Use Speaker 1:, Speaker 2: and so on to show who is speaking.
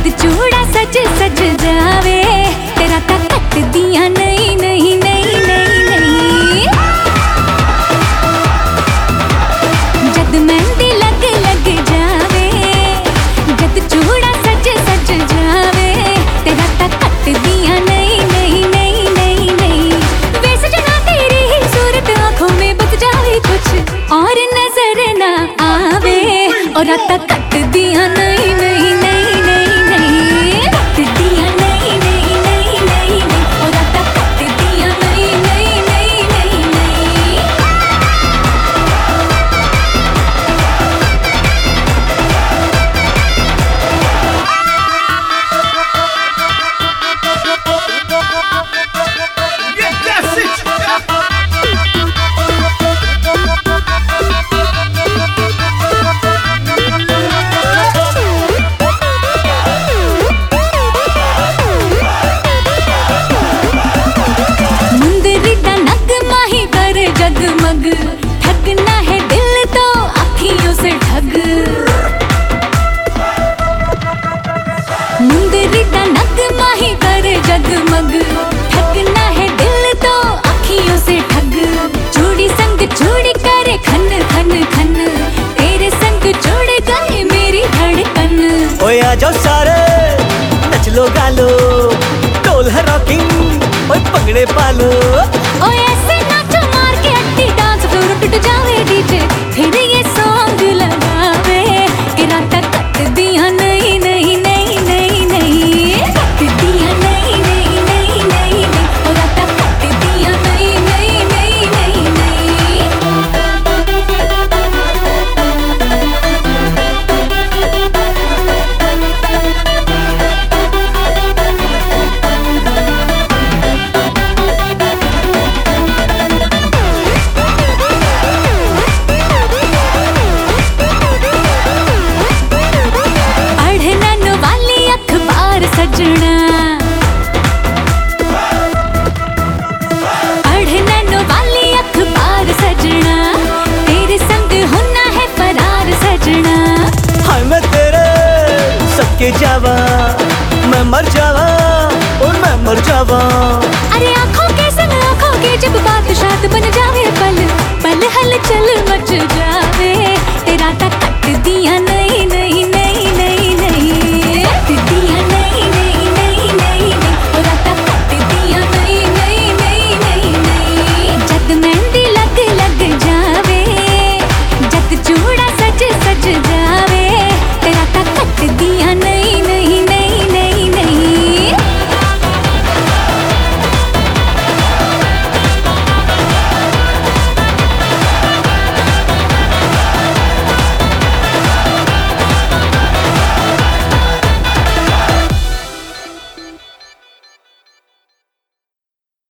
Speaker 1: जद चूड़ा सज सज जावे तेरा ता कट दिया नहीं नहीं नहीं नहीं नहीं। जद मेहंदी लग लग जावे जद चूड़ा सज सज जावे तेरा ता कट दिया नहीं नहीं नहीं नहीं नहीं। वे सजना तेरी ही सूरत आंखों में बस जावे कुछ और नजर ना आवे और रात कट दिया नहीं नहीं नहीं नहीं नहीं। कट दिया नहीं नहीं नहीं नहीं नहीं और रात कट दिया नहीं नहीं नहीं नहीं नहीं। जगमग ठगना है दिल तो अखियों से ठग। मुंदरी दा नगमा ही कर जगमग ठगना है दिल तो अखियों से ठग। चूड़ी संग चूड़ी करे खन खन खन तेरे संग जोड़ गए मेरी धड़कन।
Speaker 2: ओए आ जाओ सारे नच लो गालो ढोल है रॉकिंग ओए पगड़े पालो।
Speaker 1: ओए ऐसे नाचो मार के अट्टी डांस फ्लोर टूट जावे डीजे फिर ये सॉन्ग लगावे कि रात कट दिया नहीं नहीं नहीं नहीं नहीं। कट दिया नहीं नहीं नहीं नहीं नहीं और रात कट दिया नहीं नहीं नहीं नहीं नहीं। सजना पढ़ने वाली अखबार सजना तेरे संग होना है फरार सजना।
Speaker 2: हाय मैं तेरे सबके जावा मैं मर जावा और मैं मर जावा।
Speaker 1: अरे आंखों के संग आंखों के जब बात शाद बन जावे पल पल हलचल मच जावे तेरा ता कट दिया।